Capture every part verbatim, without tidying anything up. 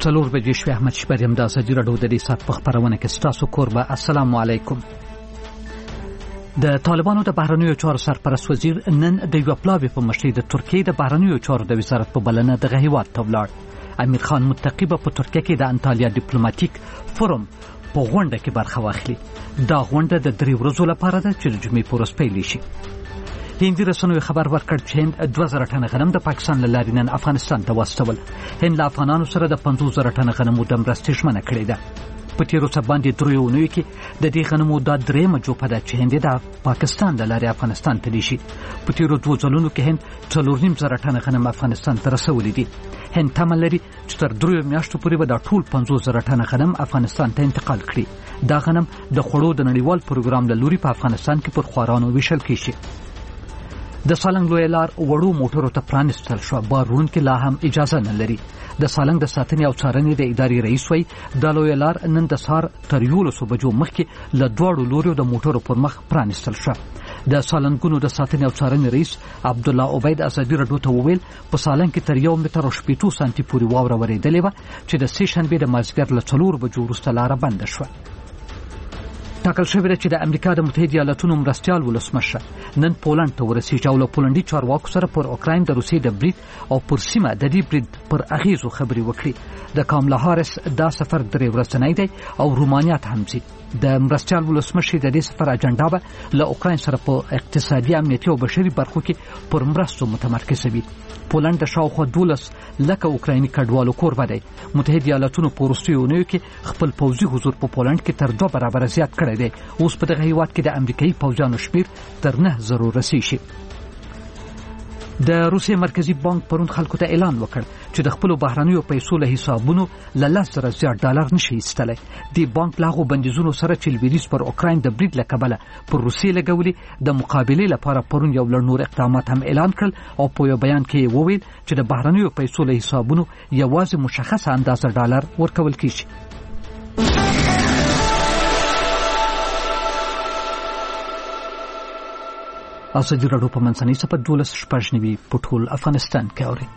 څلور بجې شوې. احمد شپر یم د ازادي راډیو د دې ساعت په خپرونه کې ستاسو کوربه. السلام علیکم. د طالبانو د بهرنیو چارو سرپرست وزیر نن د یو پلاوي په مشرۍ د ترکیې د بهرنیو چارو د وزارت په بلنه دغه هیواد ته ولاړ. امیر خان متقی به په ترکیه کې د انټالیا ډیپلوماټیک فورم په غونډه کې برخه واخلي. دا غونډه د درې ورځو لپاره ده چې د جمعې په ورځ پیل شي. هندي رسنیو خبر ورکړ چې هند دوه زره ټنه غنم د پاکستان له لارې نن افغانستان ته واستول. هند له افغانانو سره د پنځوس زره ټنه غنمو د مرستې ژمنه کړې ده. په تیرو څه باندې دریو اونیو کې د دې غنمو دا درېیمه جوپه ده چې هند د پاکستان له لارې افغانستان ته لیږي. په تیرو دوو ځلونو کې هند څلور نیم زره ټنه غنم افغانستان ته رسولي دي. هند تمه لري چې تر دریو میاشتو پورې به دا ټول پنځوس زره ټنه غنم افغانستان ته انتقال کړي. دا غنم د خوړو د نړیوال پروګرام له لوري په افغانستان کې پر خوارانو ویشل کیږي. د سالنګ لوی لار وړو موټرو ته پرانستل شو. بارونکو لا هم اجازه نه لري. د سالنګ د ساتنې او څارنې د ادارې رئیس وایي د لوی لار نن د سهار تر یولسو بجو مخکې له دواړو لوریو د موټرو پر مخ پرانستل شو. د سالنګونو د ساتنې او څارنې رئیس عبدالله عبید ازادي راډیو ته وویل په سالنګ کې تر یو متر او شپېتو سانتي پورې واوره ورېدلې وه چې د سې شنبې د مازدیګر له څلور بجو وروسته لاره بنده شوه. ټاکل شوې ده چې د امریکا د متحده ایالاتونو مرستیال ولسمشر نن پولند ته ورسیږي او له پولندي چارواکو سره پر اوکراین د روسیې د برید او پر سیمه د دې برید پر اغیزو خبرې وکړي. د کاملا هارس دا سفر درې ورځنی دی او رومانیا ته هم ځي. د مرستیال ولسمشر د دې سفر اجنډا به له اوکراین سره په اقتصادي، امنیتي او بشري برخو کې پر مرستو متمرکزه وي. پولند د شاوخوا دولس لکه اوکرایني کډوالو کوربه دی. متحده ایالاتونو په وروستیو اونیو کې خپل پوځي حضور په پولند کې تر دوه برابره زیات کړی دی. اوس په دغه هیواد کې د امریکایي پوځیانو شمیر تر نه زرو رسیږي. د روسیې مرکزی بانک پرون خلکو ته اعلان وکړ چې د خپل بهرنیو پیسو له حسابونو له لس زره زیات ډالر نشي ایستلی. دی بانک له هغو بندیزونو سره چې لویدیځ پر اوکراین د برید له کبله پر روسیې لګولي د مقابلې لپاره پرون یو لړ نور اقدامات هم اعلان کړل او په یو بیان کې وویل چې د بهرنیو پیسو له حسابونو یوازې مشخصه اندازه ډالر ورکول کیږي. ازادي راډیو په منځنۍ صفحه دولس شپږ نوي په ټول افغانستان کې اوري.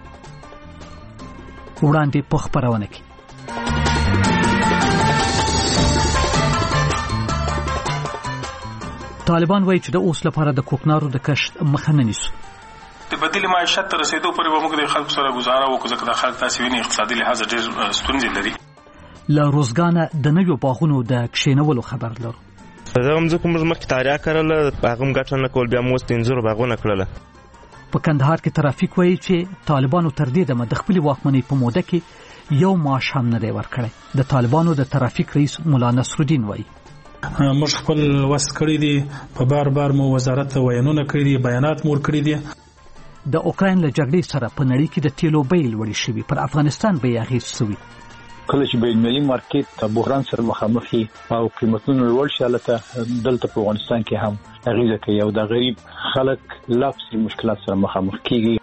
وړاندې په خپرونه کې طالبان وایي چې د اوس لپاره د کوکنارو د کښت مخه نه نیسو. د بدیل معیشت ته رسیدو پورې به موږ د خلکو سره گزاره وکړو ځکه د خلک تاسې ویني اقتصادي لحاظ ډېر ستونزې لري. له روزګانه د نویو باغونو د کښېنولو خبر لرو. زه هم ځکه موږ مخکې تاریا کرله هغه هم ګټه نه کول، بیا مو اوس د انځورو باغونه کړله. په کندهار کې ترافیک وایي چې طالبانو تر دې دمه د خپلې واکمنۍ په موده کې یو معاش هم نه دی ورکړی. د طالبانو د ترافیک رئیس مولا نصرالدین وایي موږ خپل وس کړی دي، په بار بار مو وزارت ته وینونه کړي دي، بیانات مو ورکړي دي. د اوکراین له جګړې سره په نړۍ کې د تیلو بیې لوړې شوي، پر افغانستان به یې اغېز شوي. کله چې بین‌المللي مارکیټ ته بحران سره مخامخ شي او قیمتونه لوړ شي، هلته دلته په افغانستان کې هم اغېزه کوي او د غریب خلک لافسي مشکلات سره مخامخ کیږي.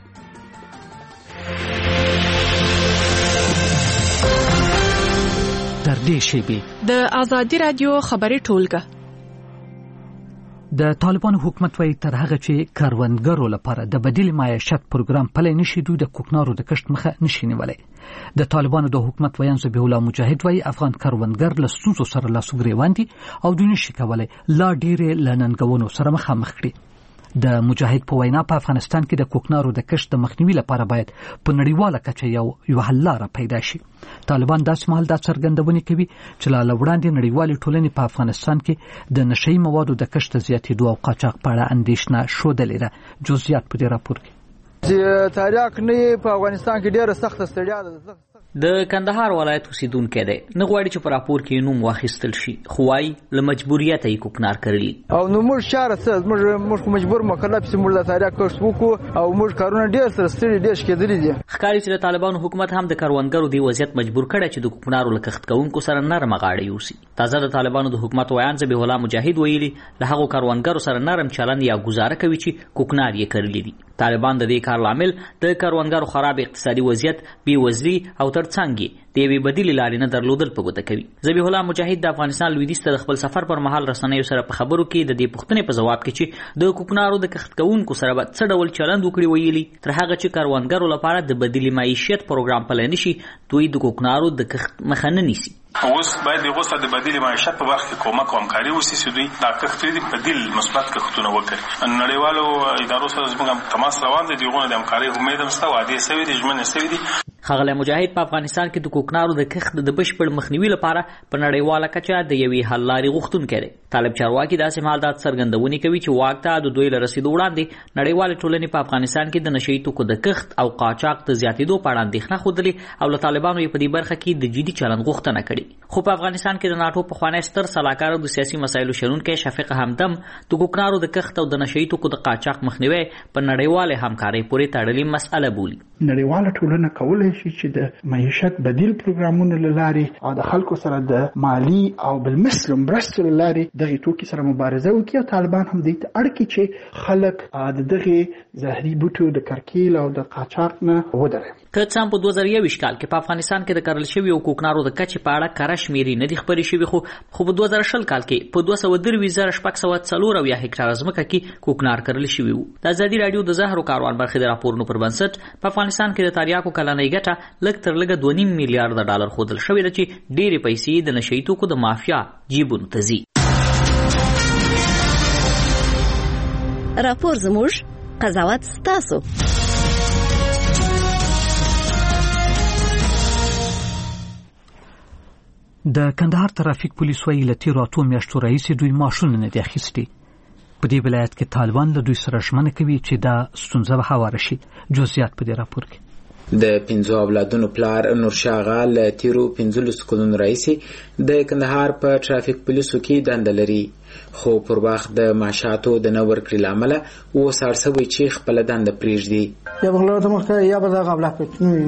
تر دې شیبې د ازادي راډیو خبري ټولګه. د طالبانو حکومت وایي تر هغه چې کروندګرو لپاره د بدیل معیشت پروګرام پلی نشي، دوی د کوکنارو د کښت مخه نشي نیولی. د طالبانو د حکومت ویان ذبیح الله مجاهد وایي افغان کروندګر له ستونزو سره لاس ګریوان دي او دوی نشي کولی لا ډېرې له ننګونو سره مخامخ کړي. د مجاهد په وینا په افغانستان کې د کوکنارو د کښت د مخنیوي لپاره باید په نړیواله کچه یو یو حل لاره پیدا شي. طالبان داسې مهال دا څرګندونې کوي چې لا وړاندې نړیوالې ټولنې په افغانستان کې د نشهیي موادو د کښت زیاتېدو او قاچاق په اړه اندېښنه ښودلې ده. جزئیات په دې راپور کې. تاریخ نه په افغانستان کې ډېره سخته ستړیا ده. د کندهار ولایت اوسیدونکی دی، نه غواړي چې په راپور کې نوم واخیستل شي، خو وايي له مجبوریته یې کوکنار کړلي او نو موږ شهر څه موږ موږ مجبور مکلف چې موږ د تاریخ کښت وکړو او موږ کارونه ډېر سره ستړي ډېر کېدلي دي. ښکاري چې د طالبانو حکومت هم د کروندګرو دی وضعیت مجبور کړی چې د کوکنارو له کښت کوونکو سره نرمه غاړه یوسي. تازه د طالبانو د حکومت ویان ذبیح الله مجاهد ویلي له هغو کروندګرو سره نرم چلند یا گزاره کوي چې کوکنار یې کړلي دي. طالبان د دې کار لامل د کروندګرو خراب اقتصادي وضعیت، بې وزلي او ترڅنګ د یوې بدیلې لارې نه درلودل په ګوته کوي. ذبیح الله مجاهد د افغانستان لویدیځ ته د خپل سفر پر مهال رسنیو سره په خبرو کې د دې پوښتنې په ځواب کې چې د کوکنارو د کښت کوونکو سره به څه ډول چلند وکړي ویلي تر هغه چې کروندګرو لپاره د بدیلې معیشت پروګرام پلی نشي دوی د کوکنارو د کښت مخه نه نیسي. اوس باید دغه څه د بدیل معیشت په وخت کې کومک او همکاري وشي چې دوی دا کښت دي بدیل مثبت کښتونه وکړي. نړیوالو ادارو سره زموږ تماس روان دي دغه د همکاري امید هم شته وعده شوی دي ژمنه شوی دي. ښاغلی مجاهد په افغانستان کې د کوکنارو د کښت د بشپړ مخنیوي لپاره په نړیواله کچه د یوې حل لارې غوښتونکی دی. طالب چارواکي داسې مهال دا څرګندونې کوي چې واک ته د دوی له رسېدو وړاندې نړیوالې ټولنې په افغانستان کې د نشه یي توکو د کښت او قاچاق د زیاتېدو په اړه اندېښنه ښودلې او له طالبانو یې په دې برخه کې د جدي چلند غوښتنه کړې. خو په افغانستان کې د ناټو پخوانی ستر سلاکار او د سیاسي مسایلو شنونکی شفیق همدم د کوکنارو د کښت او د نشه یي توکو د قاچاق مخنیوی په نړیوالې همکارۍ پورې تړلې مسأله بولي. نړیواله ټولنه کولی شي چې د معیشت بدیل پروګرامونو له لارې او د خلکو سره د مالی او بالمثل مرستو له لارې دغه توکي سره مبارزه وکړي او طالبان هم دې ته اړ کړي چې خلک د دغه زهري بوټو د کرکیل او د قاچاق نه ودروي. که څه هم په دوه زره یوویشت کال کې په افغانستان کې د کرل شوي او کوکنارو د کچې په اړه کره شمېرې نه دي خپرې شوي خو خو په دوه زره شل کال کې په دوه سوه درویشت زره شپږ سوه څلور اویا هکټاره ځمکه کې کوکنار کرل شوي وو. د ازادي راډیو د زهر او کاروان برخې د راپورونو پر بنسټ په افغانستان کې د تریاکو کلنۍ ګټه لږ تر لږه دوه نیم میلیارډه ډالر ښودل شوې ده چې ډېرې پیسې د نشه یي توکو د مافیا جیبونو ته ځي. راپور زموږ قضاوت ستاسو. د کندهار ترافیک پولیس وایي له تېرو اتو میاشتو راهیسې دوی معاشونه نه دي اخیستي. په دې ولایت کې طالبان له دوی سره ژمنه کوي چې دا ستونزه به هواره شي. جزئیات په دې راپور کې. د پنځو اولادونو پلار نورشاه آغا له تیرو پنځلسو کلونو راهیسې د کندهار په ټرافیک پولیسو کې دنده لري خو پر وخت د معاشاتو د نه ورکړې له امله اوس اړ شوی چې خپله دنده پرېږدي. یا به غله ته مخکې یا به دغه ابلاغ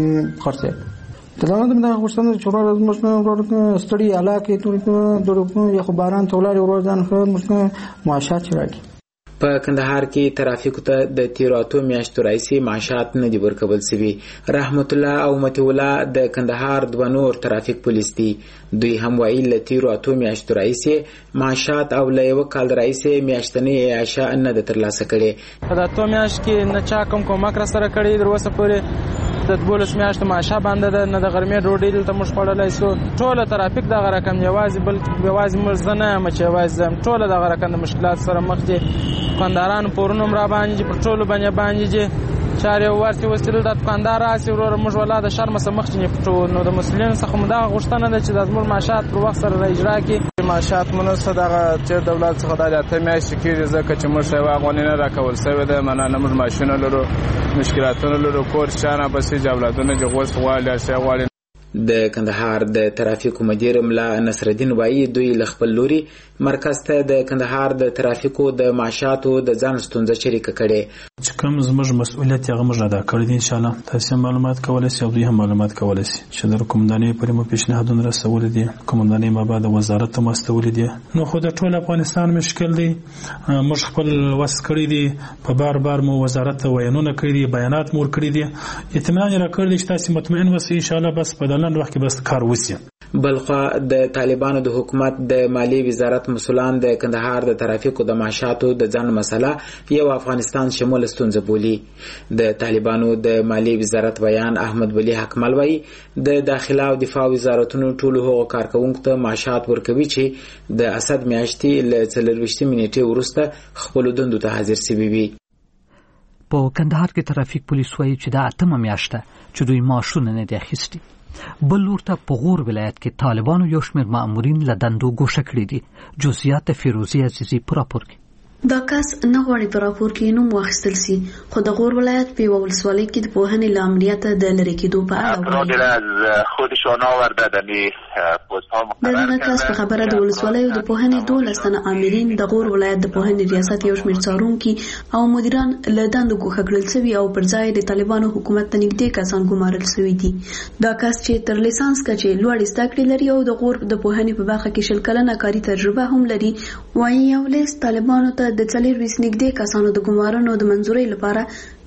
خرڅېږي تلانه د دغه غوښتنه چې ورور از مشنه ستړي علاقې ټول د یو خو باران ته ولاړ ورور ځان خو مشنه معاشات چراږي. په کندهار کې ترافیکو ته د تیرو اتو میاشتو راهیسې معاشات نه دي ورکول سوي. رحمت الله او مطیع الله د کندهار دوه نور ترافیک پولیس دي. دوی هم وایي له تیرو اتو میاشتو راهیسې معاشات او له یوه کال راهیسې میاشتنۍ عیشه نه ده ترلاسه کړې. په د اتو میاشت کې نه چا کوم کومک راسره کړی تر اوسه پورې د دولس میاشتو معاشه بنده ده نه د غرمې ډوډۍ دلته موږ خوړلی سو. ټوله ترافیک دغه رقم یوازې بلکې یوازې موږ زه نه یم چې یوازې زه یم ټوله دغه رقم د مشکلات سره مخ دي. دکاندارانو پورونه هم را باندې پر ټولو باندې باندې دي چارې ورسې وسیل د دکاندار راسي وروره موږ ولا د شرم څخه مخ نه پټو نو د مسلمانانو څخه هم دغه غوښتنه ده چې د زموږ معاشات پر وخت سره اجرا کړي. معاشات مونږ څخه دغه چې دولت څخه د اته میاشتې کېږي ځکه چې موږ یې واغونې نه راکول سوی ده منه نه موږ ماشینونه لرو مشکلاتونه لرو کور شانه بسې اولادونه چې غوښت غواړي اشیا غواړي. د کندهار د ترافیکو مدیر ملا نصرالدین وایي دوی له خپل لوري مرکز ته د کندهار د ترافیکو د معاشاتو د ځان ستونزه شریکه کړې. چې کوم زموږ مسؤلیت هغه موږ ادا کړی دی. انشاءالله تاسو معلومات کولای شئ او دوی هم معلومات کولای شي چې د کومندانۍ پرې مو پیشنهادونه رسولي دي. کومندانۍ ما بعد وزارت ته مستولي دي نو خو د ټول افغانستان مشکل دی. موږ خپل وس کړی دی په بار بار مو وزارت ته وینونه کړی دي بیانات مور کړی دي اطمینان را کړی چې تاسو مطمئن وسی انشاءالله بس په دلند وخت کې بس کار وسی. بلخوا د طالبانو د حکومت د مالی وزارت مسولان د کندهار د ترافیکو د معاشاتو د ځان مسله یو افغانستان شمول ستونزه بولی. د طالبانو د مالی وزارت بیان احمد ولی حکمل وایي د داخله او دفاع وزارتونو ټولو هغو کارکوونکو ته معاشات ورکوي چې د اسد میاشتې له څلرویشتمې نیټې وروسته خپلو دندو ته حاضر سوي وي. په کندهار کې ترافیک پولیس وایي چې دا اتمه میاشته چې دوی معاشونه نه دي اخیستي. بل ورته په غور ولایت کې طالبانو یو شمېر مامورین له دندو ګوښه کړي دي. جزئیات د فیروزي عزیزي په راپور کې. دا کس نه غواړي په راپور کې نوم واخیستل سي خو د غور ولایت په ولسوالۍ کې د پوهنې له امنیته د لرې کېدو په اړه وایي. د دغه کس په خبره د ولسوالیو د پوهنې دولس تنه آمرین د غور ولایت د پوهنې ریاست یو شمېر څارونکي او مدیران له دندو ګوښه کړل سوي او پر ځای د طالبانو حکومت ته نږدې کسان ګمارل سوي دي. دا کس چې تر لیسانس کچې لوړې زده کړې لري او د غور د پوهنې په برخه کې شل کلنه کاري تجربه هم لري وایي یو لیست طالبانو ته د څلور ویس نږدې کسانو د ګمارنو د منظورۍ لپاره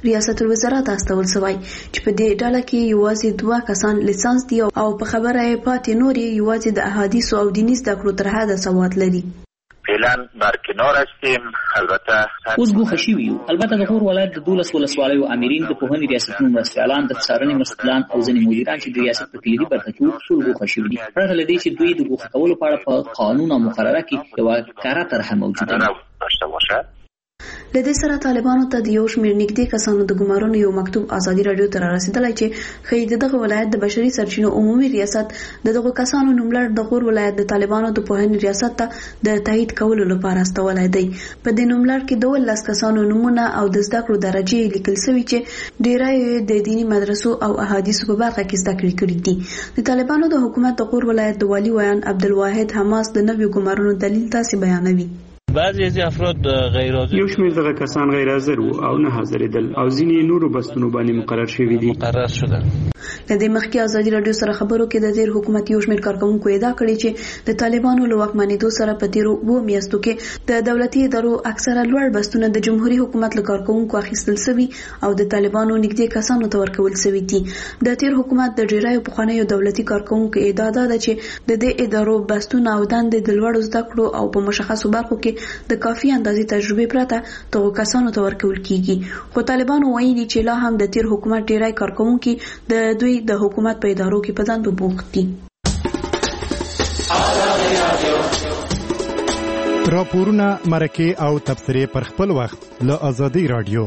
ریاست الوزرا ته استول شوی چې په دې ډله کې یوازې دوه کسان لیسانس دي او په خبره یې پاتې نور یوازې د احادیث او دیني زده کړو تر حده سواد لري. فعلا برکنار هستیم. البته اوس ګوښه شوي یو. البته د غور ولایت د دولس ولسوالیو امرین د پوهنې ریاستونو مرستیالان د څارنې مسؤلان او ځینې مدیران چې د ریاست په کلیدي برخه کې ټول ګوښه شوي دي. پرته له دې چې دوی د ګوښه کولو په اړه په قانون او مقرره کې یوه کره طرحه موجوده ده. له دې سره طالبانو ته د یو شمېر نږدې کسانو د ګمارنو یو مکتوب ازادي راډیو ته رارسېدلی چې ښایي د دغه ولایت د بشري سرچینو عمومي ریاست د دغو کسانو نوملړ د غور ولایت د طالبانو د پوهنې ریاست ته د تایید کولو لپاره استولی دی. په دې نوملړ کې دولس کسانو نومونه او د زده کړو درجې لیکل شوي چې ډیری یې د دیني مدرسو او احادیثو په برخه کې زده کړې کړي دي. د طالبانو د حکومت د غور ولایت د والي ویان عبدالواحد حماس د نویو ګمارنو دلیل تاسې بیانوي. بعضی از افراد غیر حاضر یو شمېر دغه کسان غیر حاضر وو او نه حاضرېدل او ځینې نورو بستونو باندې مقرر شوي دي. مقرر شده. د دې مخکې ازادي راډیو سره خبرو کې د تیر حکومت یو شمېر کارکونکو ادعا کړې چې د طالبانو له واکمنېدو سره په تیرو اوو میاشتو کې د دولتي ادارو اکثره لوړ بستونه د جمهوریت حکومت له کارکونکو اخیستل شوي او د طالبانو نږدې کسانو ته ورکول شوي دي. د تیر حکومت د ډیرایو پخوانیو دولتي کارکونکو ادعا ده چې د دې ادارو بستونه او دندې د لوړو زده کړو او په مشخصو برخو کې د کافي اندازې تجربه پرته دغو کسانو ته ورکول کیږي. خو طالبانو وایي چې لا هم د تیر حکومت ډیری کارکونکي د دوی د حکومت په ادارو کې په دندو بوخت دي. راپورونه، مرکې او تبصرې پر خپل وخت له ازادي راډیو.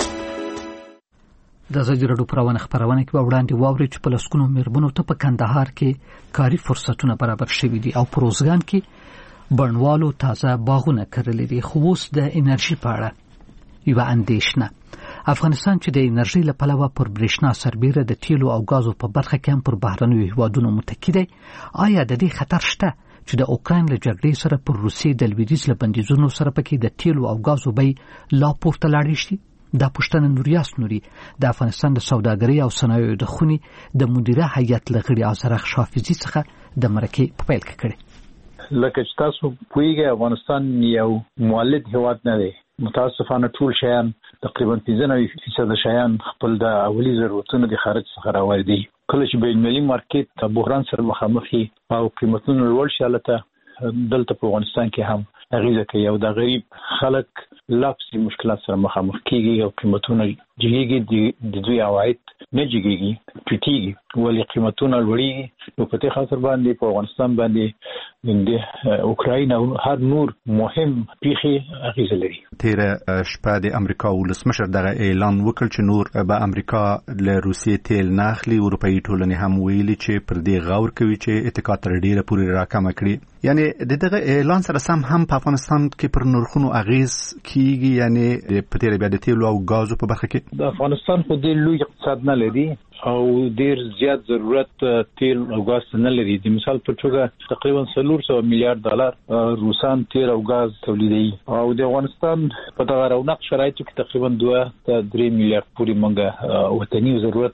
د ازادي راډیو پروانه خبرونه کې وړاندې واوري چې په لسکونو میرمنو ته په کندهار کې کاري فرصتونه برابر شوي دي او پروزګان کې بڼوالو تازه باغونه کرلي دي. خو اوس د انرژي په اړه یوه اندېښنه. افغانستان چې د انرژي له پلوه پر برېښنا سربیره د تیلو او غازو په برخه کې هم پر بهرنیو هیوادونو متکی دی، آیا د دې خطر شته چې د اوکراین له جګړې سره پر روسیې د لویدیځ له بندیزونو سره پکې د تیلو او غازو بیې لا پورته لاړې شي؟ دا پوښتنه نوریاس نوري د افغانستان د سوداګرۍ او صنایعو د خونې د مدیره هیئت له غړي ازرخ شافزي څخه د مرکې په پیل کې کړې. لکه چې تاسو پوهیږئ افغانستان یو مولد هیواد نه دی. متاسفانه ټول شیان تقریبا پنځه نوي فیصد شیان خپل د اولی ضرورتونو د خارج څخه راوړي. کله چې بین المللي مارکیټ ته بحران سره مخامخ او قیمتونه لوړ شي، البته دلته په افغانستان کې هم اغیزه کوي او د غریب خلک لافسي مشکلات سره مخامخ کیږي او قیمتونه جګیږي، د دوی عواید نه جګیږي، ټیټیږي. ولې قیمتونه لوړیږي؟ نو په دې خاطر باندې په افغانستان باندې د اوکراین او هر نور مهم پیښې اغیزه لري. تیر شپه د امریکا ولسمشر دغه اعلان وکړ چې نور به امریکا له روسیې تیل نه اخلي. اروپایي ټولنې هم ویلي چې پر دې غور کوي چې اتکا تر ډیره پورې راکمه کړي. یعنی د دغه اعلان سره سم هم په افغانستان کې پر نرخونو اغیز کیږي. یعنی په تیر بیا د تیلو او غازو په برخه کې د افغانستان خو ډیر لوی اقتصاد نه لري او ډیر زیات ضرورت تیل او غاز نه لري. د مثال په توګه تقریبا څلور سوه میلیارډ ډالر روسان تیل او غاز تولیدوي او د افغانستان په دغه رونق شرایطو کې تقریبا دوه تر درې میلیارډ پورې موږ وطني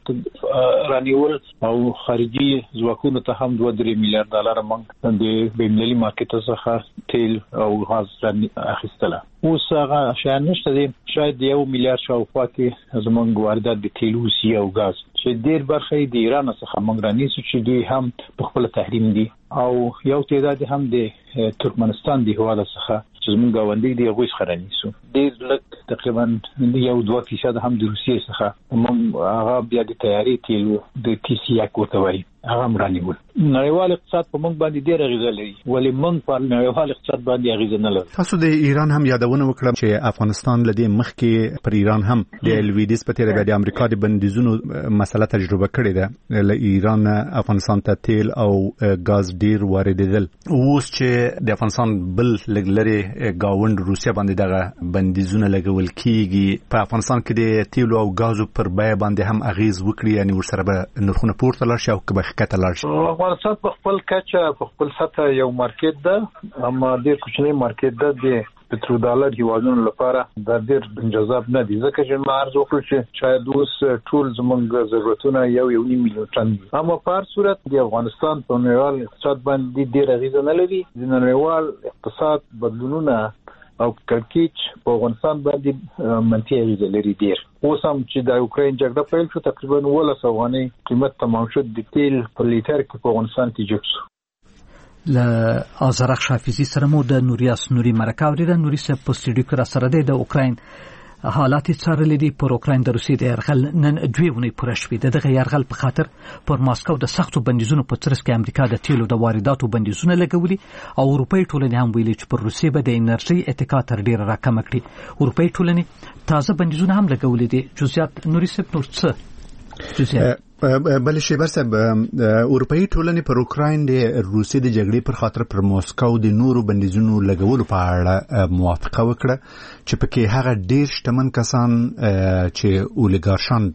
ضرورت رانیول او خارجي ځواکونو ته هم دوه درې میلیارډ ډالر موږ د بین المللي مارکیټ څخه تیل او غاز اخیستله. اوس هغه شیان نشته دي. شاید یو میلیارډ شاوخوا کې زموږ واردات د تیل روسیې او غاز چې ډیر برخه د ایران څخه موږ رانیسو چې دوی هم په خپل تحریم دي او یو تعداد هم د ترکمنستان د هیواد څخه چې زموږ ګاونډي دی هغوی څخه رانیسو. ډیر لږ تقریبا یو دوه فیصد هم د روسیې څخه موږ هغه بیا د تیاري تیلو د ټي سی یک ورته وایي هغه هم رانیول. نړیوال اقتصاد په موږ باندې ډېر اغیزه لري ولې موږ په نړیوال اقتصاد باندې اغیزه نه لرو. تاسو د ایران هم یادونه وکړه چې افغانستان له دې مخکې پر ایران هم د لویدیځ په تیر بیا د امریکا د بندیزونو مسله تجربه کړې ده. له ایران افغانستان ته تیل او غاز ډیر واردېدل. اوس چې د افغانستان بل لږ لرې ګاونډ روسیه باندې دغه بندیزونه لګول کیږي، په افغانستان کې د تیلو او غازو پر بیه باندې هم اغیز وکړي، یعنی ورسره به نرخونه پورته لاړ شي او که کته لاړ شي. افغانستان په خپل کچه په خپل سطح یو مارکیټ ده، اما ډېر کوچنی مارکیټ ده. د پټرو ډالر هیوادونو لپاره دا ډېر جذاب نه دي ځکه چې ما عرض وکړ چې شاید اوس ټول زموږ ضرورتونه یو یو نیم میلیون ټن دي. اما په هر صورت د افغانستان په نړیوال اقتصاد باندې ډېر اغیزه نه لري. د نړیوال اقتصاد بدلونونه او کړکېچ په افغانستان باندې منفي اغیزه لري ډیر. اوس هم چې د یوکرين جګړه پیل شو تقریبا ولس افغاني قیمت تمام شو د تیل په لیټر کې په افغانستان کې جګ شو. ل ازرق شافیزی سره مو د نوریاس نوري مرکه اوریده. نوري سه په سټډیو کې را سره د اوکرين حالات څارلې دي. پر اوکرين د روسي د يرغل نن دوی ونی پوره شوې د دغه يرغل په خاطر پر ماسکو د سختو بندیزونو په ترڅ کې امریکا د تیلو د وارداتو بندیزونه لګولي او اروپאי ټولنې هم ویلي چې پر روسي به د انرژي اتکا تر ډیره راکم کړي. اروپאי ټولنې تازه بندیزونه هم لګولي دي. جزئیات نوري سپ نور څه جزئیات بل شي برسب اروپאי ټولنې پر اوکرين د روسي د جګړې پر خاطر پر ماسکو د نورو بندیزونو لګولو په اړه موافقه وکړه چې پکې هغه ډیر شتمن کسان چې اولیګارشان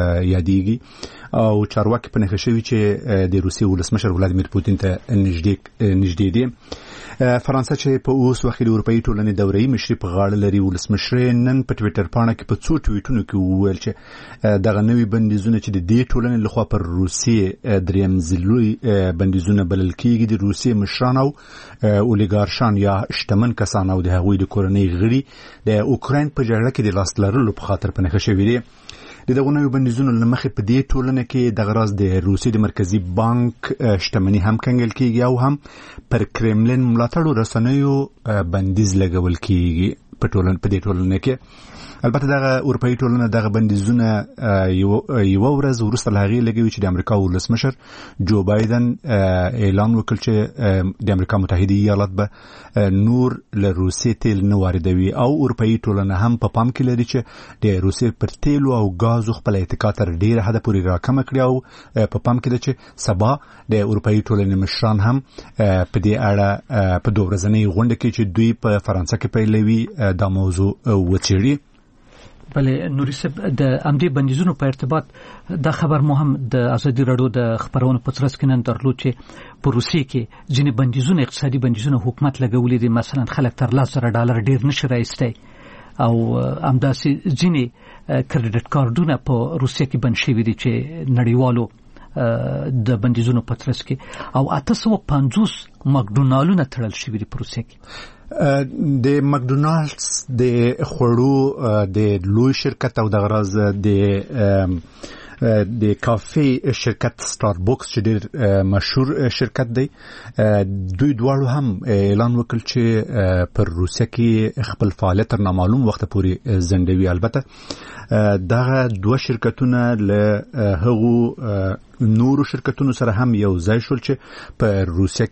یادېږي او چارواکي په نخښه شوی چې د روسي ولسمشر ولادیمیر پوتین ته نږدې نږدې دي. فرانسه چې په اوس وخت د اروپאי ټولنې دوري مشري په غاړه لري ولسمشر نن په ټوئیټر پاڼه کې په څو ټویټونو کې وویل چې دغه نوي بندیزونه چې د دې ټولنې لخوا پر روسي دریم ځلوي بندیزونه بلل کېږي د روسي مشران او اولیګارشان یا شتمن کسان او د هغوی د کورنۍ غړي د اوکرين په جګړه کې د لاس لرلو په خاطر په نښه شوي دي. د دغه نوي بندیزونو لمخې په دې ټولنه کې د غراز د روسي د مرکزی بانک شتمنۍ هم کنګل کېږي او هم پر کرملین ملاتړو رسنیو بندیز لګول کېږي په ټولنه په دې ټولنه کې. البته دغه اروپאי ټولنه دغه بندیزونه یو یو ورځ وروسته لاغي لګوي چې د امریکا ولسمشر جو بایدن اعلان وکړ چې د امریکا متحده ایالات به نور له روسي تیل نه واردوي او اروپאי ټولنه هم په پام کې لري چې د روسي پر تیلو او غازو خپل اتکا تر ډیره حد پورې راکم کړي او په پام کې ده چې سبا د اروپאי ټولنې مشران هم په دې اړه په دوه ورځنۍ غونډه کې چې دوی په فرانسه کې پیلوي دا موضوع وڅېړي. بلې نوري سب د امدي بندیزونو په ارتباط د خبر مهم د ازادي رادیو د خبرونو په ترڅ کې نن درلود چې په روسي کې ځینې بندیزونه اقتصادي بندیزونه حکومت لګولي دي. مثلا خلک تر لس زره ډالر ډیر نشي راایستای او امداسي ځینې کریډټ کارتونه په روسي کې بند شوي دي چې نړیوالو د بندیزونو په ترڅ کې او اته سوه پنځوس مکډونالډونه تړل شوي دي په روسي کې. د مکډونالډز د خوړو د لوی شرکت او د غراز د د کافي شرکت ستاربکس چې ډېر مشهور شرکت دی دوی دواړو هم اعلان وکړ چې پر روسیه کې خپل فعالیت تر نامعلوم وخت پورې ځنډوي. البته دغه دوه شرکتونه له هغو نورو شرکتونو سره هم یو ځای شول چې په روسیه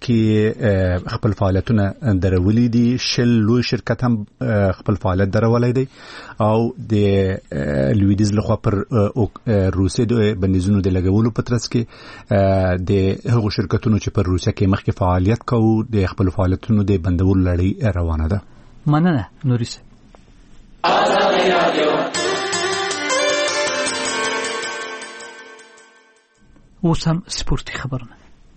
کې خپل فعالیتونه درولي دي. شل لوی شرکت هم خپل فعالیت درولای دی او د لویدیز لخوا پر روسیه د بندیزونو د لګولو په ترڅ کې د هغو شرکتونو چې پر روسیه کې مخکې فعالیت کوي د خپل فعالیتونو د بندولو لړۍ روانه ده. مننه نوري سه. اوس هم سپورتي خبرونه.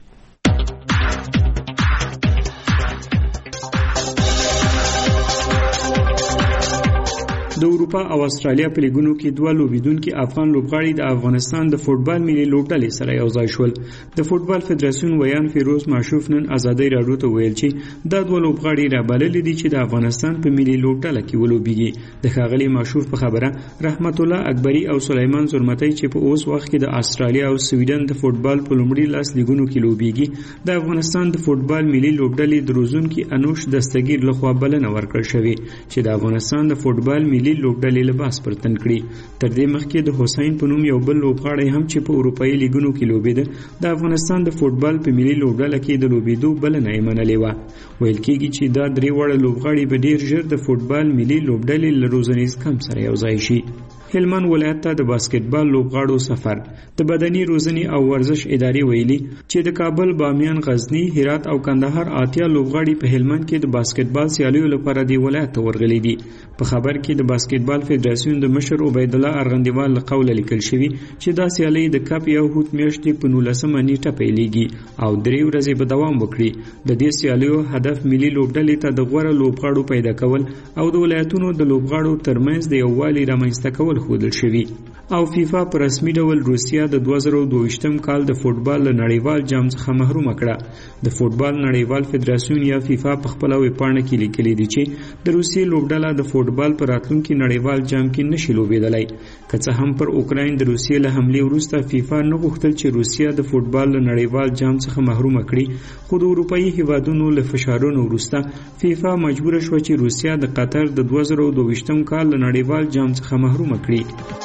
د اروپا او استرالیا په لیګونو کې دوه لوبیدونکي افغان لوبغاړي د افغانستان د فوتبال ملي لوبډلې سره یو ځای شول. د فوتبال فدراسیون ویان فیروز معشوف نن ازادي راډیو ته ویل چې دا دوه لوبغاړي را بللي دي چې د افغانستان په ملي لوبډله کې ولوبېږي. د ښاغلي معشوف په خبره رحمت الله اکبری او سلیمان زرمتی چې په اوس وخت کې د استرالیا او سویډن د فوتبال په لومړي لاس لیګونو کې لوبېږي د افغانستان د فوتبال ملي لوبډلې د روزونکي انوش دستگیر لخوا بلنه ورکړل شوې چې د افغانستان د فوتبال ملي لوبډلې لباس پر تن کړي. تر دې مخکې د حسین په نوم یو بل لوبغاړی هم چې په اروپایي لیګونو کې لوبېده د افغانستان د فوتبال په ملي لوبډله کې د لوبېدو بلنه یې منلې وه. ویل کېږي چې دا درې واړه لوبغاړي به ډېر ژر د فوتبال ملي لوبډلې له روزنیز کمپ سره یو ځای شي. هلمند ولایت ته د باسکټبال لوبغاړو سفر. د بدني روزنې او ورزش ادارې ویلي چې د کابل، بامیان، غزنی، هرات او کندهار اتیا لوبغاړي په هلمند کې د باسکټبال سیالیو لپاره دی ولایت ته ورغلي دي. په خبر کې د باسکټبال فدراسیون د مشر عبید الله ارغندیوال له قوله لیکل شوی چې دا سیالي د کپ یو هوت میاشتې په نولسمه نیټه پیلېږي او درې ورځې به دوام وکړي. د دې سیالیو هدف ملي لوبډلې ته د غوره لوبغاړو پیدا کول او د ولایتونو د لوبغاړو ترمنځ د یووالي رامنځته کول ښودل شوي. او فیفا په رسمي ډول روسیا د دوه زره دوه ویشتم کال د فوټبال نړیوال جام څخه محروم کړه. د فوټبال نړیوال فدراسیون یا فیفا په خپل ویبپاڼه کې لیکلي دي چې د روسیې لوبډله د فوټبال په راتلونکي نړیوال جام کې نشي لوبېدلی. که څه هم پر اوکراین د روسیې له حملې وروسته فیفا نه غوښتل چې روسیا د فوټبال نړیوال جام څخه محروم کړي، خو د اروپایي هیوادونو له فشارونو وروسته فیفا مجبور شو چې روسیا د قطر د دوه زره دوه ویشتم کال نړیوال جام څخه محروم کړي.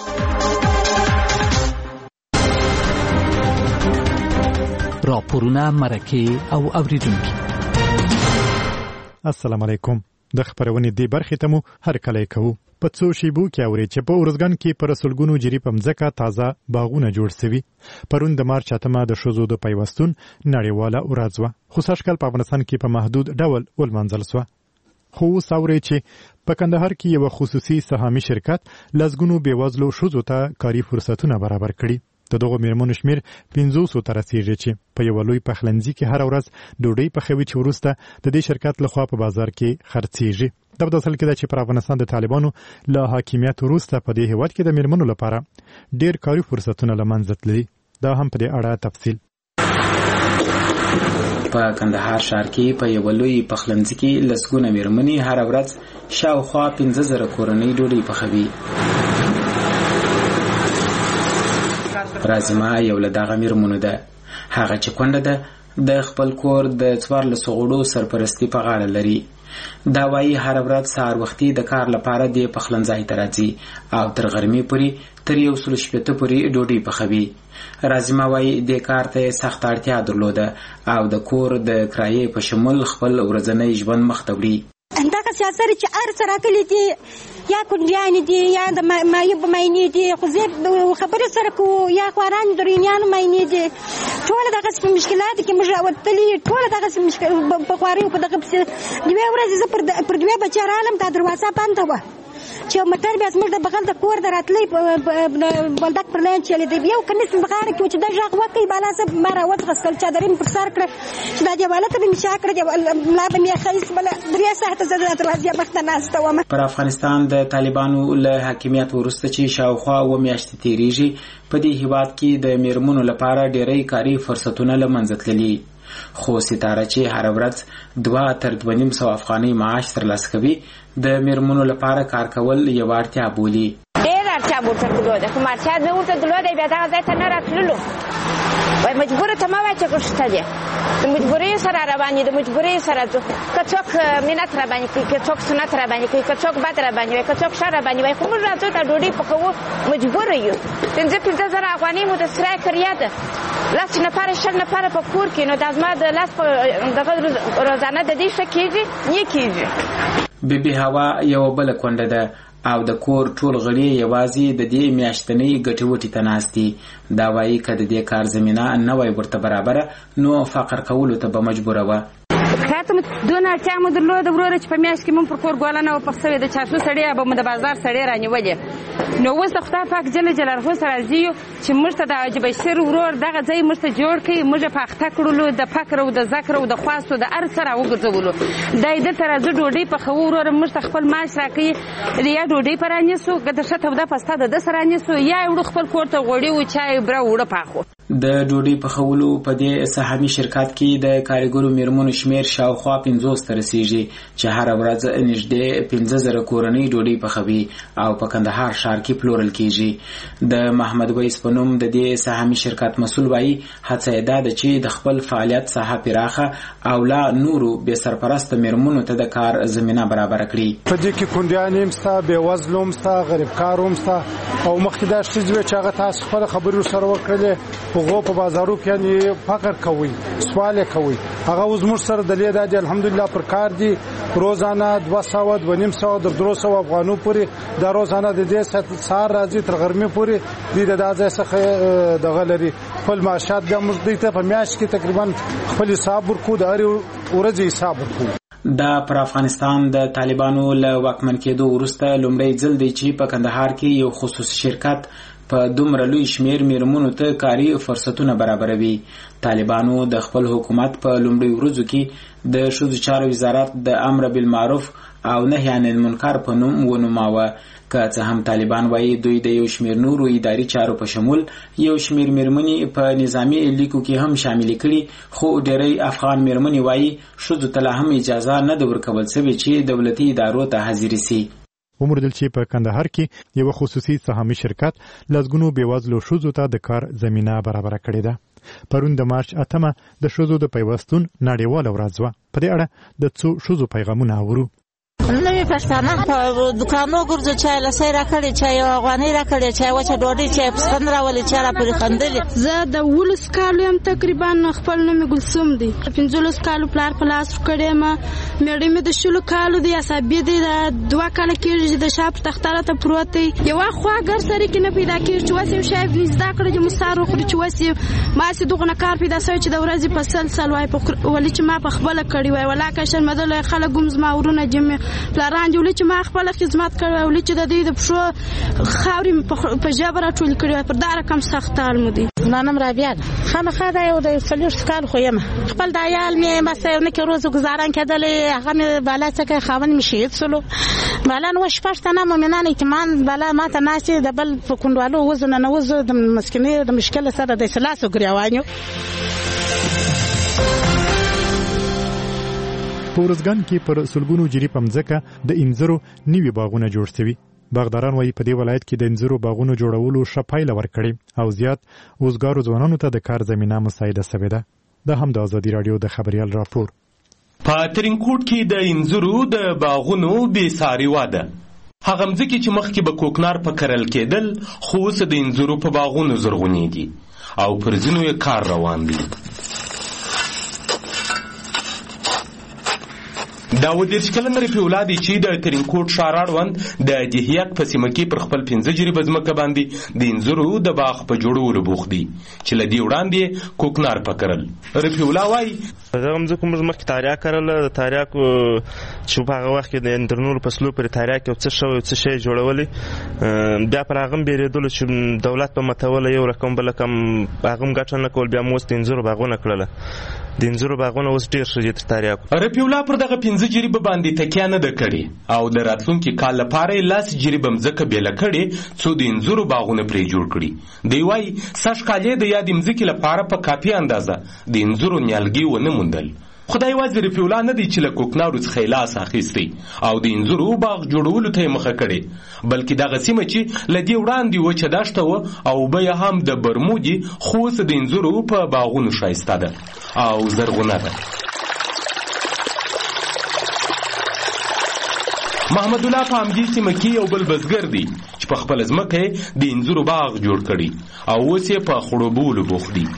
راپورونه، مرکې او اوریدونکي. السلام علیکم. د خبرونې دی برخې ته مو هر کله کوو. په څو شیبو کې اوري چې په اورزګان کې پر سلګونو جری په مځکه تازه باغونه جوړ شوي. پرون د مارچ اتمه د ښځو د پیوستون نړیواله ورځ وه، خو سږکال په افغانستان کې په محدود ډول ولمانځل شوه. خو اوس اوري چې په کندهار کې یو خصوصي سهامي شرکت لسګونو بېوزلو ښځو ته کاري فرصتونه برابر کړي. د دغو میرمنو شمیر پنځوسو ته رسیږي چې په یو لوی پخلنځي کې هر ورځ ډوډۍ پخوي چې وروسته د دې شرکت لخوا په بازار کې خرڅیږي. دا په اصل کې ده چې پر افغانستان د طالبانو له حاکمیت وروسته په دې هیواد کې د میرمنو لپاره ډېر کاري فرصتونه له منځه تللي. دا هم په دې اړه تفصیل. په کندهار ښار کې په یو لوی پخلنځي کې لسګونه میرمنې هر ورځ شاوخوا پنځه زره کورنۍ ډوډۍ پخوي. رازمه یو له دغه میرمنو ده. هغه چې کونډه ده د خپل کور د څوارلسو غړو سرپرستي په غاړه لري. دا وایي هر ورځ سهار وختي د کار لپاره د پخلنځای ته راځي او تر غرمې پورې تر یو سل شپېته پورې ډوډۍ پخوي. رازمه وایي دې کار ته سخت اړتیا درلوده او د کور د کرایې په شمول خپل ورځنی ژوند مخ ته وړي. دغه سیاسر چې هر څه راکلي دي یا کونډیانې دي یا د معیوب ماینې دي، خو زه خبرې سره کوو یا خوارانې درونیانو ماینې دي، ټوله دغسې په مشکلاتو کې موږ راوتلي، ټوله دغسې په خوارۍ په دغه پسې دوې ورځې زه پر دوې بچې رالم، دا دروازه بنده وه چې موټر بیا زموږ د بغل د کور د راتلی بولدک پر لاین چلېدی. یو کمیس مې په غاړه کې و چې دا غږ وکړي، بالا زه ما راوځغستل، چادرې مې پر سر کړه چې دا دیواله ته مې مې شا کړه، ملا به مې ښایست بله درې ساعته زه د دروازې مخ ته ناسته وم. پر افغانستان د طالبانو له حاکمیت وروسته چې شاوخوا اوه میاشتې تېرېږي، په دې هېواد کې د میرمنو لپاره ډېری کاري فرصتونه له منځه تللي. خو ستاره چې هر ورځ دوه تر دوه نیم سوه افغانۍ معاش ترلاسه کوي، د میرمنو لپاره کار کول یوه اړتیا بولي. ډېره اړتیا به ورته درلوده، خو معاشات مې ورته درلوده، بیا دغه ځای ته نه راتللو. وایي مجبوره ته مه وایه چې ګوښته دی، د مجبوریو سره روان یو، د مجبوریو سره ځو. که څوک منت راباندې کوي، که څوک سنت راباندې کوي، که څوک بد راباندې وایي، که څوک ښه راباندې وایي، خو موږ راځو ته ډوډۍ پخوو، مجبوره یو. پنځه پنځه زره افغانۍ مو د سرای کریا ده، لس نفره شل نفره په کور کې، نو دا زما د لاس دغه روزانه د دې ښه کېږي نه کېږي. بیبي هوا یوه بله کونډه ده او د کور ټول غړي یوازې د دې میاشتنۍ ګټې وټې ته ناست دي. دا وایي که د دې کار زمینه نه وای ورته برابره، نو فقر کولو ته به مجبوره وه. خاطر دونه اړتیا مو درلوده وروره چې په میاشت کې مونږ پر کور ګوله نه وه پخ سوې، د چارسو سړی به مو د بازار سړی رانیولې. نو اوس د خدای پاک جل جلاله سره راضي یو چې موږ ته د حاجي بشیر ورور دغه ځای موږ ته جوړ کړي، موږ یې پاخته کړلو، د فقر او د ذکر او د خواستو د هر څه راوګرځولو. دا یې دلته راځو ډوډۍ پخوو، وروره موږ ته خپل معاش راکوي، یا ډوډۍ په رانیسو، که د ښه توده پسته د ده سره رانیسو، یا یې وړو خپل کور ته غوړي و چای بره وړه پاخو. د ډوډۍ پخولو په دې سهامي شرکت کې د کارګرو میرمنو شمیر شاوخوا پنځوس ته رسیږي چې هره ورځ نږدې پنځه زره کورنۍ ډوډۍ پخوي او په کندهار ښار کې پلورل کیږي. د محمد ویس په نوم د دې سهامي شرکت مسؤل وایي هڅه یې دا ده چې د خپل فعالیت ساحه پراخه او لا نورو بې سرپرسته میرمنو ته د کار زمینه برابره کړي. په دې کې کونډیانې هم شته، بېوزلو هم شته، غریبکارو هم شته، او مخکې دا ښځې وې چې هغه تاسو خپله خبرې ورسره وکړلې، هغو په بازارو کې یعنې فقر کوي، سوال یې کوي. هغه اوس زموږ سره دلې دا دي الحمدلله پر کار دي، روزانه دوه سوه دوه نیم سوه در درې سوه افغانو پورې دا روزانه د دې سهار راځي تر غرمې پورې دوی د دا ځای څخه دغه لري. خپل معاشات بیا موږ دوی ته په میاشت کې تقریبا خپل حساب ورکوو، د هرې ورځې حساب ورکوو. دا پر افغانستان د طالبانو له واکمن کېدو وروسته لومړی ځل دی چې په کندهار کې یو خصوصي شرکت په دومره لوی شمیر میرمنو ته کاري فرصتونه برابروي. طالبانو د خپل حکومت په لومړي ورځو کې د ښځو چارو وزارت د امر بالمعروف او نهي عن المنکر په نوم ونوماوه. که څه هم طالبان وایي دوی د یو شمیر نورو اداري چارو په شمول یو شمیر میرمنې په نظامی لیکو کې هم شامل کړي، خو ډېری افغان میرمنې وایي ښځو ته لا هم اجازه نه ده ورکول شوې چې دولتي ادارو ته حاضرې سي. ومردل چې په کندهار کې یو خصوصي سهامي شرکت لزګونو بېوزلو ښځو ته د کار زمینه برابره کړې ده. پرون د مارچ اتمه د ښځو د پیوستون نړیواله ورځ وه. په دې اړه د څو ښځو پیغامونه اورو. نوې پښتانه په دکانو ګرځو، چای لسی راکړې، چای افغانۍ راکړې، چای وچه ډوډۍ، چای پسخند راولې، چای راپورې خندلې. زه د اوولس کالو یم تقریبا. خپل نوم مې ګلسوم دی. پنځلس کالو پلار په لاس ورکړی یم. مېړه مې د شلو کالو دی، عصبي دی. د دوه کاله کېږي چې د شا په تخته راته پروت دی. یوه خوا ګر سړي کې نه پیدا کېږي چې اوس یې شی زده کړه چې موږ سهار وخورو، چې اوس یې ماسې دغونه کار پیدا شوی چې د ورځې په سل سل وای ولې چې ما په خپله کړې وای. ولاکه شرمېدلی خلک هم زما ورونه جمع پلاران دي، ولې چې ما خپله خدمت کړی وای، ولې چې د دوی د پښو خاورې مې په ژبه راټولې کړې وای. پر دا رقم سخت حال مو دی. زما نوم رابعه ده. خامخا دا یو د څلوېښت کالو خو یم. خپل د عیال مې بس یو نه کې روز ګزاران کېدلی، هغه مې بالا څه کوي، خاوند مې شهید سولو. بالا نو شپږ تنه مؤمنان ایتمان بالا ماته ناستې د بل په کونډوالو وزو نه نوزو د مسکینۍ د مشکل سره د سلاسو ګریوانیو. په ورځګان کې پر سلګونو جری په مځکه د انځرو نوي باغونه جوړ شوي. باغداران وایي په دې ولایت کې د انځرو باغونو جوړولو ښه پایله ورکړې او زیات وزګارو ځوانانو ته د کار زمینه مساعده شوې ده. دا هم د ازادي راډیو د خبریال راپور. په ترینکوټ کې د انځرو د باغونو بې ساري واده. هغه مځکې چې مخکې به کوکنار په کرل کېدل، خو اوس د انځرو په باغونو زرغونېږي او پر ځینو یې کار روان دی. دا و دېرش کلن رفیع الله دی چې د ترینکوټ ښار اړوند د دهیک په سیمه کې پر خپل پنځه جریبه ځمکه باندې د انځرو د باغ په جوړولو بوخت دی چې له دې وړاندې کوکنار پکرل. رفیع الله وایي دغه مځکو موږ مخکې تاریاک کرله، د تاریاکو چې په هغه وخت کې د درنورو فصلو پرې تاریاک یو څه شوی څه شی جوړولې، بیا پر هغه هم بیرېدلو چې دولت به متوله یو رقم بل رقم هغه هم ګټه نه کول. بیا مو اوس د انځرو باغونه کړله. د انځرو باغونه اوس ډېر ښه دي تر تاریاکو. رفیع الله پر دغه پنځه جریبه باندې تکیه نه ده کړې او د راتلونکي کال لپاره یې لس جریبه مځکه بېله کړې څو د انځرو باغونه پرې جوړ کړي. دی وایي سږ کال یې د یادې مځکې لپاره په کافي اندازه د انځرو نیالګي ونه موندل. خدای یوازې رفیع الله نه دی چې له کوکنارو څخه یې لاس اخیستی او د انځرو باغ جوړولو ته یې مخه کړې، بلکې دغه سیمه چې له دې وړاندې وچه دښته وه او اوبه یې هم د برمو دي، خو اوس د انځرو په باغونو ښایسته ده او زرغونه ده. محمد الله په همدې سیمه کې یو بل بزګر دی چې په خپله ځمکه یې د انځرو باغ جوړ کړي او اوس یې په خړوبولو بوخت دی.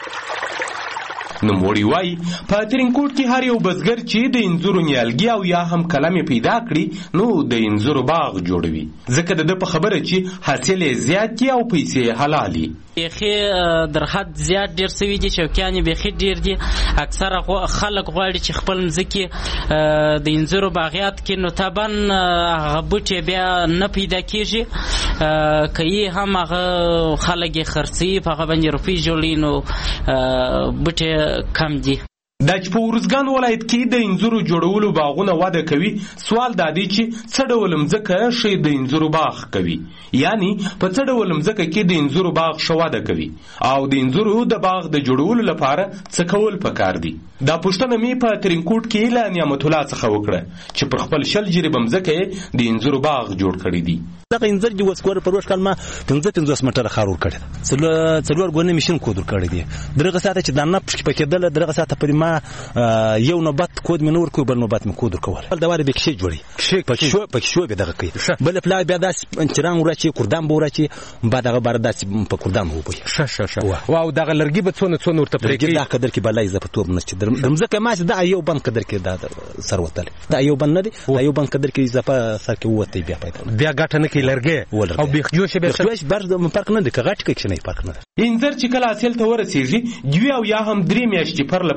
نوموړی وایي په ترینکوټ کې هر یو بزګر چې د انځرو نیالګي او یا هم کلمې پیدا کړي نو د انځرو باغ جوړوي، ځکه د ده په خبره چې حاصل یې زیات دي او پیسې یې حلالي. بیخي در حد زیات ډېر سوي دي، شوقیان یې بیخي ډېر دي. اکثره خلک غواړي چې خپل مځکې د انځرو باغیات کې نو طبعا هغه بوټي بیا نه پیدا کېږي، که یې هم هغه خلک یې خرڅوي په هغه باندې روپۍ جوړوي نو بوټي کم دي. دا چې په ارزګان ولایت کې د انځرو جوړولو باغونه وده کوي، سوال دا دی چې څه ډول مځکه ښه د انځرو باغ کوي، یعنی په څه ډول مځکه کې د انځرو باغ ښه وده کوي او د انځرو د باغ د جوړولو لپاره څه کول پکار دي. دا پوښتنه مې په ترینکوټ کې له نعمت الله څخه وکړه چې پر خپل شل جریبه مځکه یې د انځرو باغ جوړ کړی دی. دغه انځر چې اوس کوره پروش کال ما پنځه پنځوس مټره خار ور کړی، څلور ګونې ماشین کود ور کړی دی. دغه ساعت چې دانه پکې کېدل، دغه ساعت په ما یو نوبت کود مې نور کو بل نوبت مې کود ور کول. د واره به کې جوړي پکې شو پکې شو به دغه کوي بل پلا بیا داس چران ورچی کوردان بورچی بعد دغه بار داس په کوردان وو بیا ش ش ش واو دغه لرګي به څونه څونه ورته پرېږي. دا قدر کې بلای زه په توب نشي دمځکه ما دا یو بند قدر کې دا سروتل دا یو بند نه دی، دا یو بند قدر کې اضافه سر کې وته بیا پیدا بیا ګټه نه کې لرګي او بیا جوش به جوش برد فرق نه دی، کغټ کې نه فرق نه. انځر چې کله حاصل ته ورسیږي دوی او یا هم درې میاشتې پر لپسې بزګر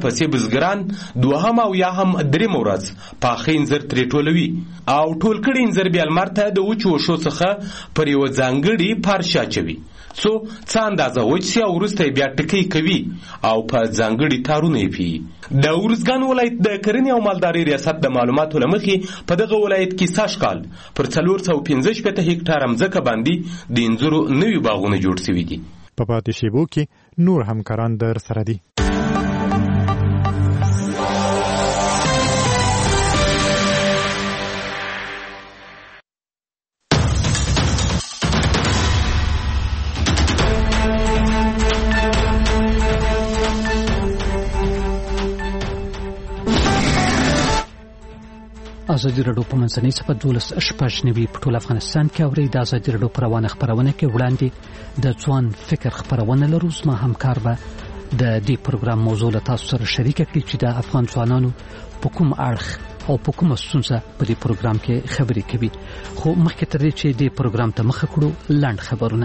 بزګران دوهم او یا هم درېم ورځ پاخه انځر ترې ټولوي او ټول کړي انځر بیا لمر ته د وچو شو څخه پر یوه ځانګړي فرش اچوي څو څه اندازه وچ سي او وروسته بیا ټکۍ کوي او په ځانګړي تارونه یې پیي. د ارزګان ولایت د کرنې او مالدارۍ ریاست د معلوماتو له مخې په دغه ولایت کې سږ کال پر څلور سوه پنځه شپېته هکټاره مځکه باندې د انځرو نوي باغونه جوړ شوي دي. په پاتې شیبو کې نور همکاران در سره دي. ازادي راډیو په منځنۍ صفحه دولس شپږ نوي په ټول افغانستان کې اوري. د ازادي راډیو پر روانه خبرونه کې وړاندې د ځوان فکر خبرونه لرو. زما همکار به د دې پروګرام موضوع له تاسو سره شریکه کړي چې د افغان ځوانانو په کوم اړخ او په کومه ستونزه په دې پروګرام کې خبرې کوي. خو مخکې تر دې چې دې پروګرام ته مخه کړو لنډ خبرونه.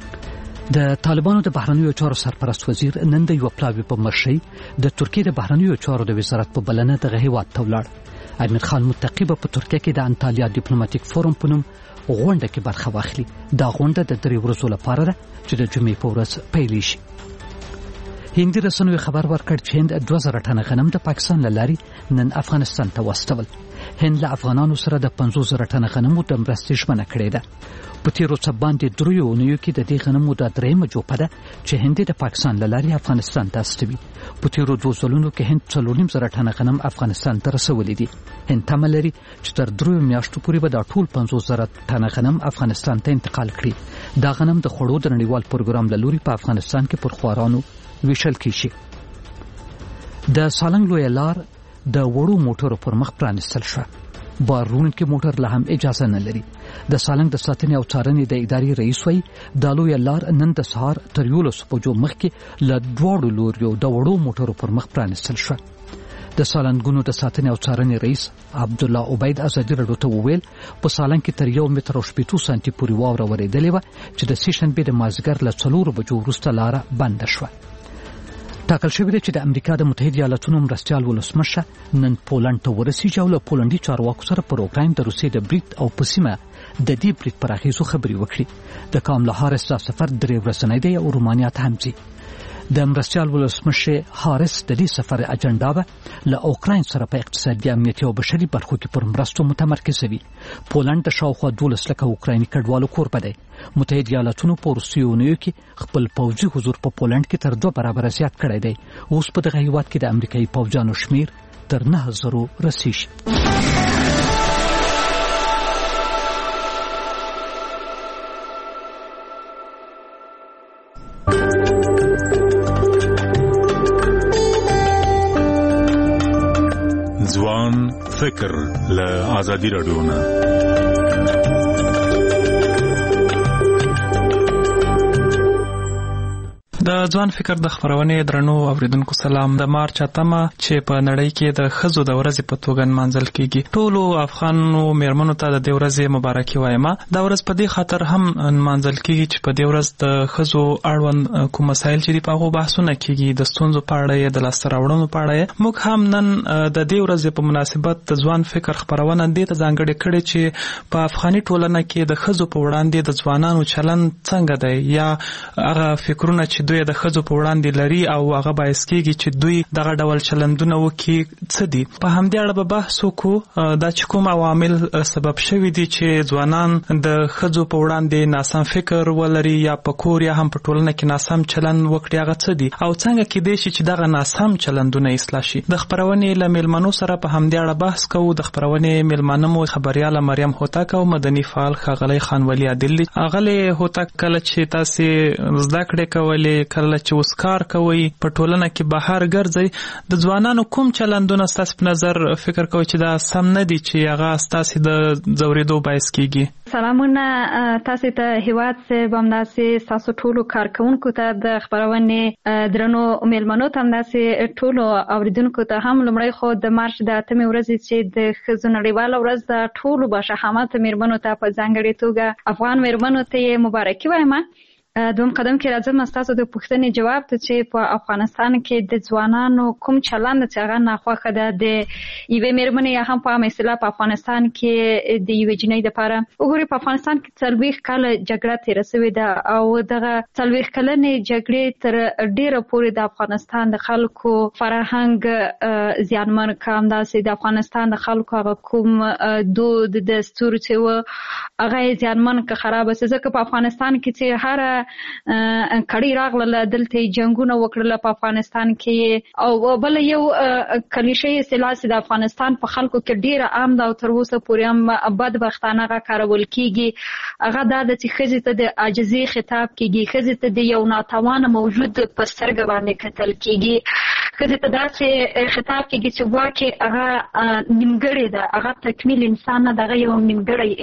د طالبانو د بهرنیو چارو سرپرست وزیر نن د یو پلاوي په مشرۍ د ترکیې د بهرنیو چارو د وزارت په بلنه دغه هیواد ته ولاړ. امیر خان متقی په ترکیه کې د انټالیا ډیپلوماټیک فورم په نوم غونډه کې برخه واخلي. دا غونډه د درې ورځو لپاره ده چې د جمعې په ورځ پیل شي. هندي رسنیو خبر ورکړ چې هند دوه زره ټنه غنم د پاکستان له لارې نن افغانستان ته واستول. هند له افغانانو سره د پنځوس زره ټنه غنمو د مرستې ژمنه کړې ده. په تیرو څه باندې دریو اونیو کې د دې غنمو د درېیمه جوپه ده چې هند د پاکستان له لارې افغانستان ته استوي. په تیرو دوه ځلونو کې هند څلور نیم زره ټنه غنم افغانستان ته رسولي دي. هند تمه لري چې تر دریو میاشتو پورې به دا ټول پنځوس زره ټنه غنم افغانستان ته انتقال کړي. دا غنم د خوړو د نړیوال پروګرام له لوري په افغانستان کې پر خوارانو ویشل کیږي. د سالنګ لویه لار د وړو موټرو پر مخ پرانستل شوه. بارونکي موټر له هم اجازه نه لري. د سالنګ د ساتنې او څارنې د ادارې رئیس وایي دا لویه لار نن د سهار تر یولسو بجو مخکې له دواړو لوریو د وړو موټرو پر مخ پرانستل شوه. د سالنګونو د ساتنې او څارنې رئیس عبدالله عبید ازادي راډیو ته وویل په سالنګ کې تر یو متر او شپېتو سانتي پورې واوره ورېدلې وه چې د سې شنبې د مازدیګر له څلورو بجو وروسته لاره بنده شوه. ټاکل شوې ده چې د امریکا د متحده ایالاتونو مرستیال ولسمشر نن پولند ته ورسیږي او له پولندي چارواکو سره پر اوکراین د روسیې د برید او په سیمه د دې برید پر اغېزو خبرې وکړي. د کاملا هارس دا سفر درې ورځنی دی او رومانیا ته هم ځي. د مرستیال ولسمشر هارس د دې سفر اجنډا به له اوکراین سره په اقتصادي امنیتي او بشري برخو کې پر مرستو متمرکز وي. پولند د شاوخوا دولس لکه اوکرایني کډوالو کوربه دی. متحده ایالاتونو په وروستیو اونیو کې خپل پوځي حضور په پولند کې تر دوه برابره زیات کړی دی. اوس په دغه هیواد کې د امریکایي پوځیانو شمیر تر نه زرو رسیږي. ځوان فکر له ازادي راډیو نه. د ځوان فکر د خبرونې درنو اوریدونکو سلام. د مارچ اتمه چې په نړۍ کې د ښځو د ورځې په توګه نمانځل کیږي. ټولو افغانو میرمنو ته د دې ورځې مبارکي وایم. دا ورځ په دې خاطر هم نمانځل کیږي چې په دې ورځ د ښځو اړوند کوم مسایل چې په هغه بحثونه کیږي، د ستونزو په اړه، د لاسته راوړنو په اړه. موږ هم نن د دې ورځې په مناسبت د ځوان فکر خبرونه دې ته ځانګړې کړې چې په افغاني ټولنه کې د ښځو په وړاندې د ځوانانو چلند څنګه دی، یا هغه فکرونه چې دوی د ښځو په وړاندې لري او هغه باعث کیږي چې دوی دغه ډول چلندونه وکړي څه دي. په همدې اړه به بحث وکړو. دا چې کوم عوامل سبب شوي دي چې ځوانان د ښځو په وړاندې ناسم فکر ولري یا په کور یا هم په ټولنه کې ناسم چلند وکړي، هغه څه دي او څنګه کېدای شي چې دغه ناسم چلندونه اصلاح شي. د خبرونې له میلمنو سره په همدې اړه بحث کوو. د خبرونې میلمانه مو خبرياله مریم هوتک او مدني فعال ښاغلی خانولي عادل دي. ښاغلی هوتک، کله چې تاسو زده کړې کولې، کله چې اوس کار کوي، په ټولنه کې بهر ګرځي، د ځوانانو کوم چلندونه ستاسو په نظر فکر کوي چې دا سم نه دي چې هغه ستاسو د ځورېدو باعث کیږي؟ سلامونه تاسو ته هیواد صاحب، همداسې تاسو ټولو کارکونکو ته، د خبرونې درنو میلمنو ته، همداسې ټولو اوریدونکو ته هم. لومړی خو د مارچ د اتمې ورځې چې د ښځو نړیواله ورځ ده، ټولو باشهامته میرمنو ته په ځانګړې توګه افغان میرمنو ته مبارکي وایم. دوم قدم کې راځم تاسو د پوښتنې جواب ته چې په افغانستان کې د ځوانانو کوم چلند چې هغه ناخوښه ده د یوې مېرمنې یا هم په عامه اصطلاح په افغانستان کې د یوې جنۍ دپاره وګورئ په افغانستان کې څلوېښت کاله جګړه تېره سوې ده او دغه څلوېښت کلنې جګړې تر ډېره پورې د افغانستان د خلکو فرهنګ زیانمن کړ، همداسې د افغانستان د خلکو هغه کوم دود دستور چې و هغه یې زیانمن که خرابه سه. ځکه په افغانستان کې چې هره کړۍ راغله دلته جنګونه وکړله په افغانستان کې، او بل یو کلیشه اصطلاح چې د افغانستان په خلکو کې ډیره عام ده او تر اوسه پورې هم بدبختانه هغه کارول کیږي، هغه دا ده چې ښځې ته د عاجزۍ خطاب کیږي، ښځې ته د یو ناتوانه موجود په سترګه باندې کتل کیږي، ښځې ته داسې خطاب کیږي چې واقع هغه نیمګړې ده، هغه تکمیل انسان نه ده، هغه یو نیمګړی